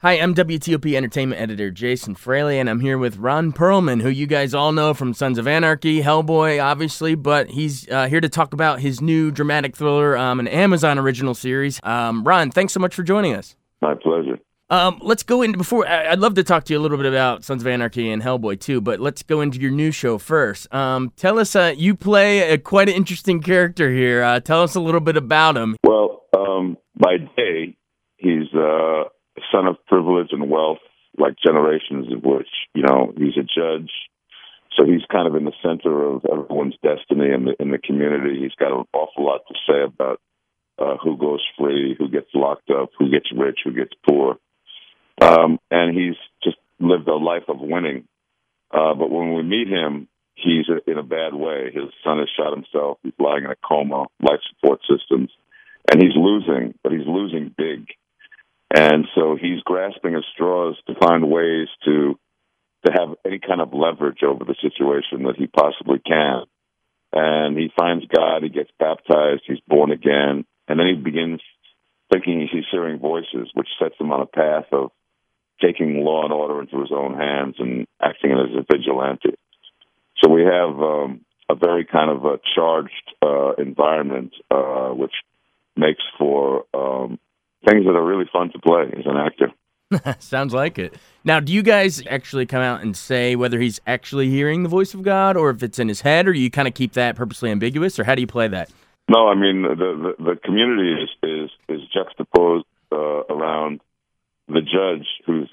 Hi, I'm WTOP Entertainment Editor Jason Fraley, and I'm here with Ron Perlman, who you guys all know from Sons of Anarchy, Hellboy, obviously, but he's here to talk about his new dramatic thriller, an Amazon original series. Ron, thanks so much for joining us. My pleasure. Let's go into, I'd love to talk to you a little bit about Sons of Anarchy and Hellboy, too, but let's go into your new show first. Tell us, you play quite an interesting character here. Tell us a little bit about him. Well, by day, he's a son of privilege and wealth, like generations of which, he's a judge. So he's kind of in the center of everyone's destiny in the community. He's got an awful lot to say about who goes free, who gets locked up, who gets rich, who gets poor. And he's just lived a life of winning. But when we meet him, he's in a bad way. His son has shot himself. He's lying in a coma, life support systems. And he's losing, but he's losing big. And so he's grasping at straws to find ways to have any kind of leverage over the situation that he possibly can. And he finds God, he gets baptized, he's born again, and then he begins thinking he's hearing voices, which sets him on a path of taking law and order into his own hands and acting as a vigilante. So we have a very kind of a charged environment, which makes for things that are really fun to play as an actor. Sounds like it. Now, do you guys actually come out and say whether he's actually hearing the voice of God or if it's in his head, or do you kind of keep that purposely ambiguous, or how do you play that? No, I mean, the community is juxtaposed around the judge who's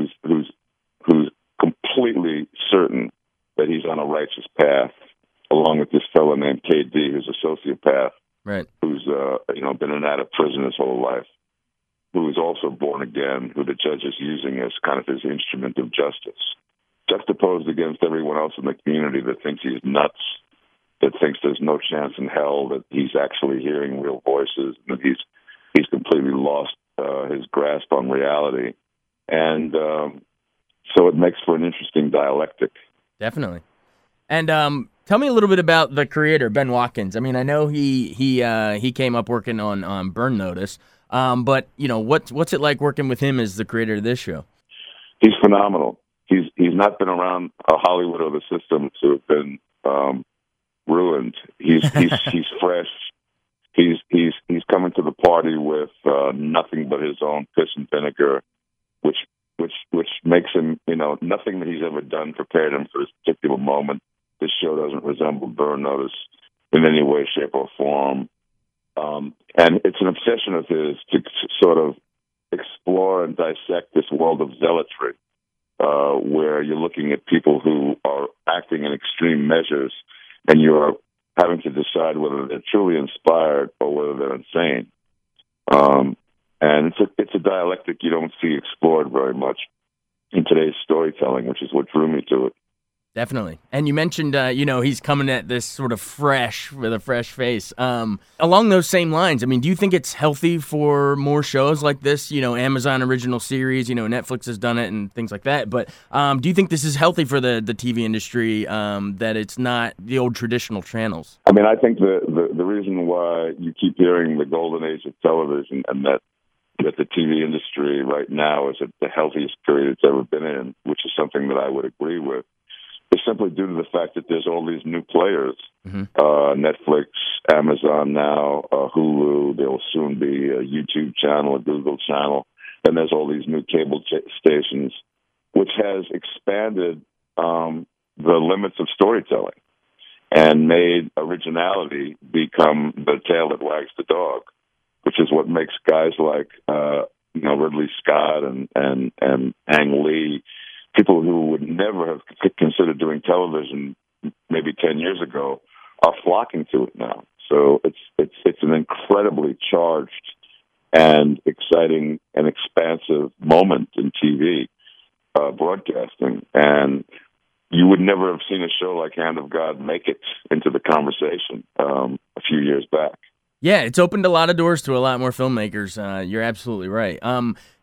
completely certain that he's on a righteous path, along with this fellow named KD, who's a sociopath, right? Who's been in and out of prison his whole life, who is also born again, who the judge is using as kind of his instrument of justice, juxtaposed against everyone else in the community that thinks he's nuts, that thinks there's no chance in hell that he's actually hearing real voices, and that he's completely lost his grasp on reality. And so it makes for an interesting dialectic. Definitely. And tell me a little bit about the creator, Ben Watkins. I mean, I know he came up working on Burn Notice, but what's it like working with him as the creator of this show? He's phenomenal. He's not been around Hollywood or the system to have been ruined. He's fresh. He's coming to the party with nothing but his own piss and vinegar, which makes him, nothing that he's ever done prepared him for this particular moment. This show doesn't resemble Burn Notice in any way, shape, or form. And it's an obsession of his to sort of explore and dissect this world of zealotry, where you're looking at people who are acting in extreme measures, and you're having to decide whether they're truly inspired or whether they're insane. And it's a dialectic you don't see explored very much in today's storytelling, which is what drew me to it. Definitely. And you mentioned, he's coming at this sort of fresh, with a fresh face. Along those same lines, I mean, do you think it's healthy for more shows like this, Amazon original series, Netflix has done it and things like that, but do you think this is healthy for the TV industry, that it's not the old traditional channels? I mean, I think the reason why you keep hearing the golden age of television and that the TV industry right now is at the healthiest period it's ever been in, which is something that I would agree with, is simply due to the fact that there's all these new players, Netflix, Amazon now, Hulu. There will soon be a YouTube channel, a Google channel, and there's all these new cable stations, which has expanded the limits of storytelling and made originality become the tail that wags the dog, which is what makes guys like Ridley Scott and Ang Lee, people who would never have considered doing television maybe 10 years ago, are flocking to it now. So it's an incredibly charged and exciting and expansive moment in TV broadcasting. And you would never have seen a show like Hand of God make it into the conversation a few years back. Yeah, it's opened a lot of doors to a lot more filmmakers. You're absolutely right.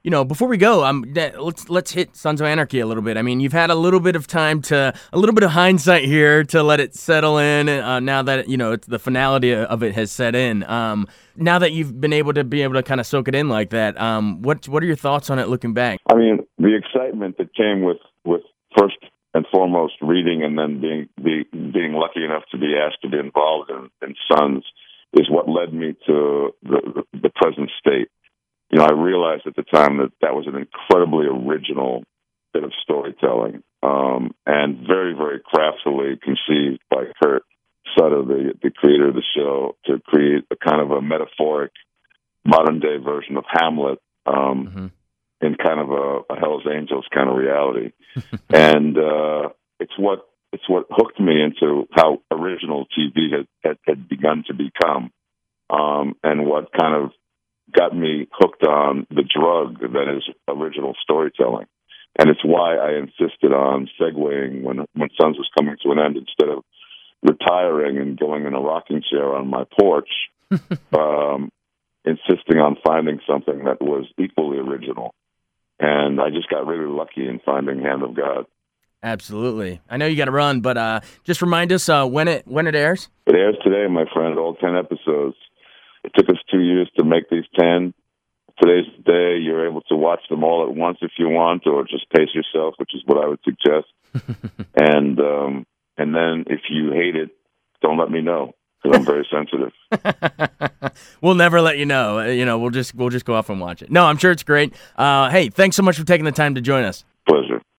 Before we go, let's hit Sons of Anarchy a little bit. I mean, you've had a little bit of time a little bit of hindsight here to let it settle in. Now that it's the finality of it has set in. Now that you've been able to kind of soak it in like that, what are your thoughts on it looking back? I mean, the excitement that came with first and foremost reading, and then being lucky enough to be asked to be involved in Sons, is what led me to the present state. I realized at the time that was an incredibly original bit of storytelling, and very, very craftily conceived by Kurt Sutter, the creator of the show, to create a kind of a metaphoric modern-day version of Hamlet in kind of a Hell's Angels kind of reality. And it's what hooked me into how original TV had begun to become, and what kind of got me hooked on the drug that is original storytelling. And it's why I insisted on segueing when Sons was coming to an end, instead of retiring and going in a rocking chair on my porch, insisting on finding something that was equally original. And I just got really lucky in finding Hand of God. Absolutely. I know you got to run, but just remind us when it airs. It airs today, my friend, all 10 episodes. It took us 2 years to make these 10. Today's the day. You're able to watch them all at once if you want, or just pace yourself, which is what I would suggest. And then if you hate it, don't let me know, because I'm very sensitive. We'll never let you know. We'll just go off and watch it. No, I'm sure it's great. Hey, thanks so much for taking the time to join us. Pleasure.